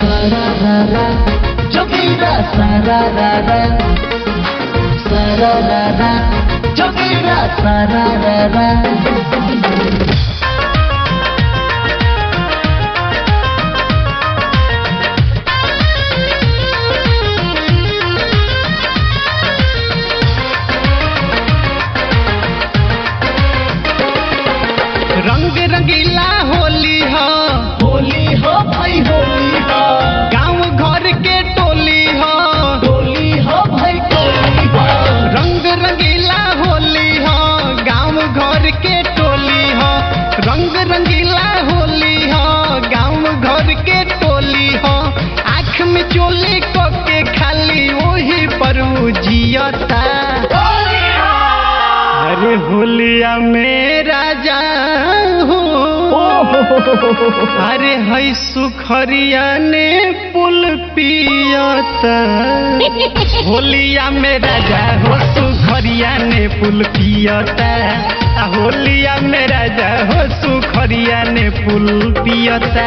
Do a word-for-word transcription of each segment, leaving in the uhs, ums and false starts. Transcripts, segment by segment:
Sararara, Jogira sararara, sararara, Jogira sararara. रंग रंगीला होली हो, होली हो भाई होली हो, गांव घर के टोली हो, टोली हो भाई टोली हो, रंग रंगीला होली हो, गांव घर के टोली हो, रंग रंगीला होली हो, गांव घर के टोली हो, आँख में चोली को के खाली वही पर जियता। अरे होलिया में राजा हो, अरे है सुखरिया ने पुल पियता। होलिया में राजा हो, सुखरिया ने पुल पियता। होलिया में राजा हो, सुखरिया ने पुल पियता।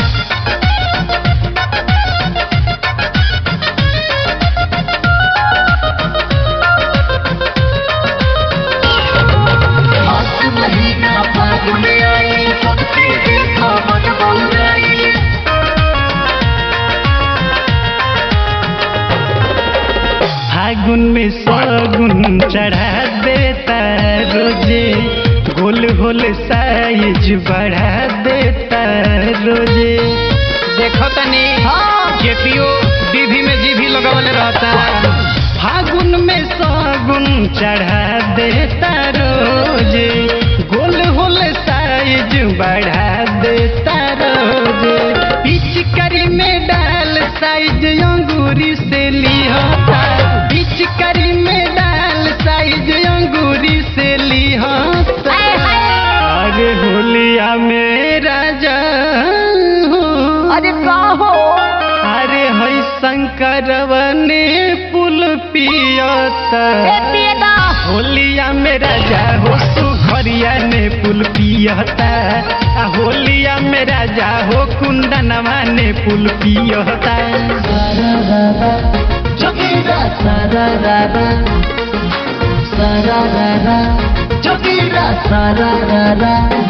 फागुन में सगुन चढ़ा देता रोजे, गोल गोल साइज बढ़ा देता रोजे। देखो तनी जेपीओ डीवी में जीभी लगावले रहता। फागुन में सगुन चढ़ा देता रोजे, गोल गोल साइज बढ़ा देता रोजे। पिचकारी में डाल साइज अंगूरी से लिहता, पिचकारी में डाल साइज अंगूरी से लिहता। अरे होलिया में राजा हो, अरे का हो, अरे है शंकरवा ने पुल पियता। होलिया में राजा हो, सुखरिया ने पुल पियता। होलिया में राजा हो, कुंदनवा ने पुल पियता। sararara, Jogira sararara, sararara, Jogira sararara.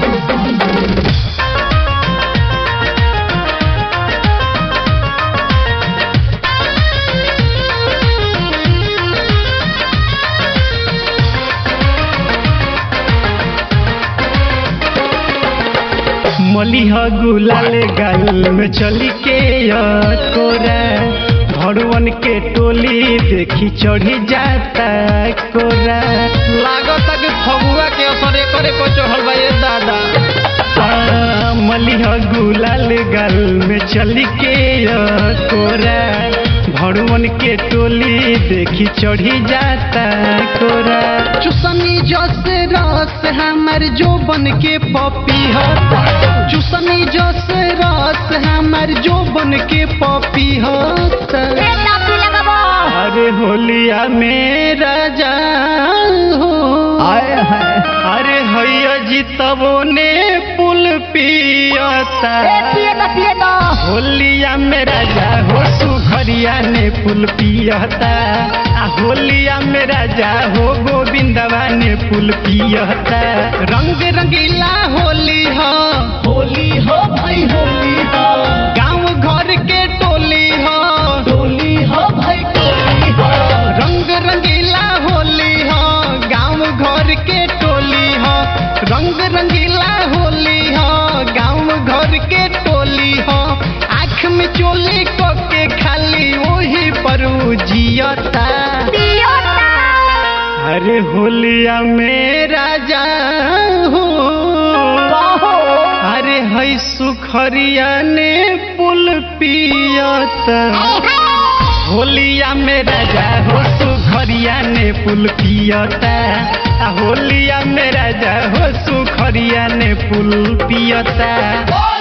मलिह गुलाल गाल में चली के कोरा, भड़वन के टोली देखी चढ़ी जाता कोरा। लागत कि फगुआ के असर करे को चढ़ल बा ये दादा। मलिह गुलाल गाल में चली के कोरा, भड़वन के टोली देखी चढ़ी जाता कोरा। चुसनी जस रस हमर जो बन के पपी होता, चुसनी जस रस हमर जो बन के पपी होता। अरे होलिया में राजा हो, अरे हैया जीतबो ने पुल पियता। होलिया में राजा हो, सुखरिया ने पुल पियता। होलिया में राजा हो, गोविंदवा ने पुल पियता। रंग रंगीला होली हो, होली हो भाई होली हो, गांव घर के टोली हो, टोली हो भाई टोली हो, रंग रंगीला होली हो, गांव घर के टोली हो, रंग रंगीला होली हो, गांव घर के टोली हो, आँख में चोली को के खाली वही पर जियता। अरे होलिया में राजा हो, अरे है सुखरिया ने पुल पियता। होलिया में राजा हो, सुखरिया ने पुल पियता। होलिया में राजा हो, सुखरिया ने पुल पियता।